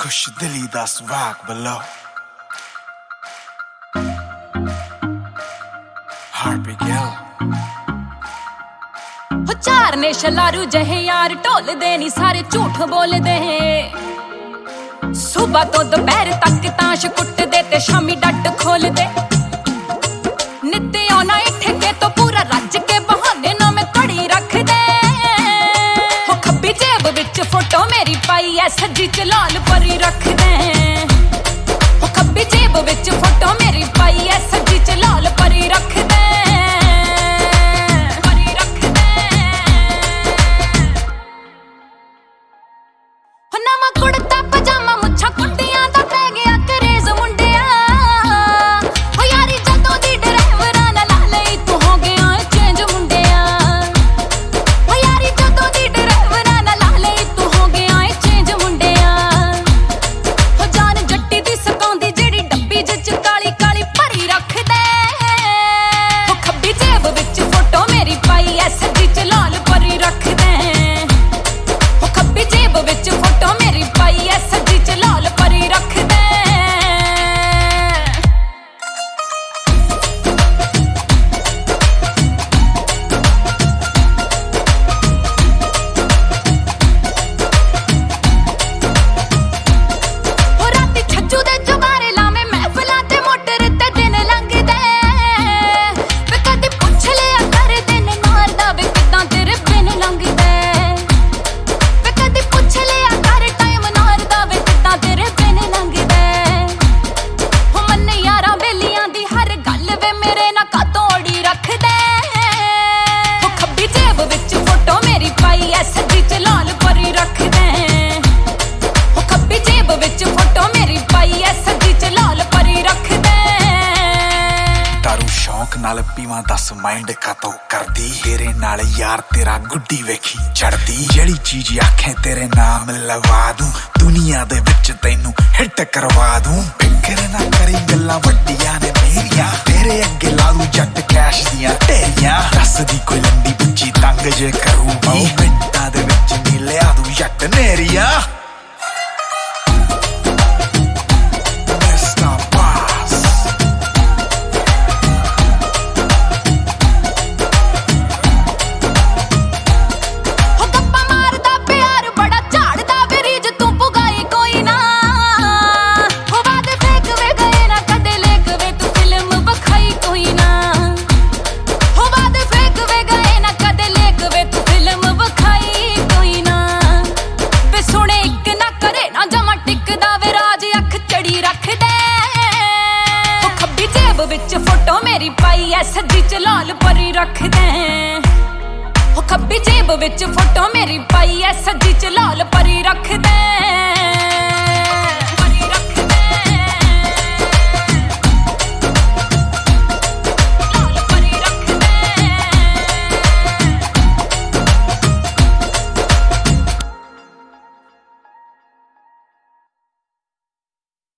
खुश दिली दा सुभाग below Heartbeat हो चार ने शलारू जहे यार ढोल दे नी सारे झूठ बोल दे सुबह तो दोपहर तक ताश कुट दे ते शामी डट खोल दे नित्ते आना इठे के तो पूरा रज के बहाने ना मैं कड़ी रख दे हो खब्बी जेब विच फोटो मेरी पाई है सज्जी च लाल परी रख दे हो खब्बी जेब विच फोटो मेरी पाई है सज्जी च लाल परी रख दे कुड़ता पजामा मुच्छा कुंडियां दा पै गया करेज मुंडिया हो यारी जदों दी ड्राइवरां नाल ला लई तू हो गया चेंज मुंडिया हो यारी जदों दी ड्राइवरां नाल ला लई तू हो गया चेंज मुंडिया हो जान जट्टी दी सकांदी जेड़ी डब्बी च काली काली भरी रख दे हो खब्बी जेब विच फोटो मेरी पाई ऐ सज्जी च लाल परी रख दे हो खब्बी जेब विच फोटो मेरी पाई ऐ सज्जी च लाल परी रख दे हो राती छज्जू दे जुबारे लावे महफिलां ते मोटर ते दिन लंघदे वे कदी पुछ लिया कर दिन मारदा वे किदां तेरे बिन लंघदे वे कदी पुछ लिया कर टाइम नारदा वे किदां तेरे बिन लंघदे हो मन यारां बेलियां दी हर गल वे मेरे ना कातोड़ी रख दे हो खब्बी जेब विच फोटो मेरी पाई ऐ सज्जी च लाल परी रख दे हो खब्बी जेब विच फोटो मेरी पाई ऐ सज्जी च लाल परी रख दे तारू शौक नाल पीवां दस माइंड कातों करदी तेरे नाल यार तेरा गुड्डी वेखी चढ़दी जेड़ी चीज आखें तेरे नाम लवा दूं दुनिया दे विच तैनू हिट करवा दूं फिकर ना करी गल्लां वड्डियां ने मेरियां तेरे अगे ला दूं जट कैश दियां ढेरियां दसदी कोई लंडी बुच्ची तंग जे करूगी मिंटां दे विच नी लिया दूं जट नेरियां हो गप्पा मारदा प्यार बड़ा झाड़दा वे रीज तू पुगाई कोई ना हो वादे फेंक वे गए ना कदे लेक वे तू फिल्म बखाई कोई ना हो वादे फेंक वे गए ना कदे लेक वे तू फिल्म बखाई कोई ना वे सुने इक ना करे ना जमा टिकदा वे राज अख चढ़ी रख दे हो खब्बी जेब विच फोटो मेरी पाई ऐ सज्जी च लाल परी रख दे हो खब्बी जेब विच फोटो मेरी पाई ऐ सज्जी च लाल परी रख दे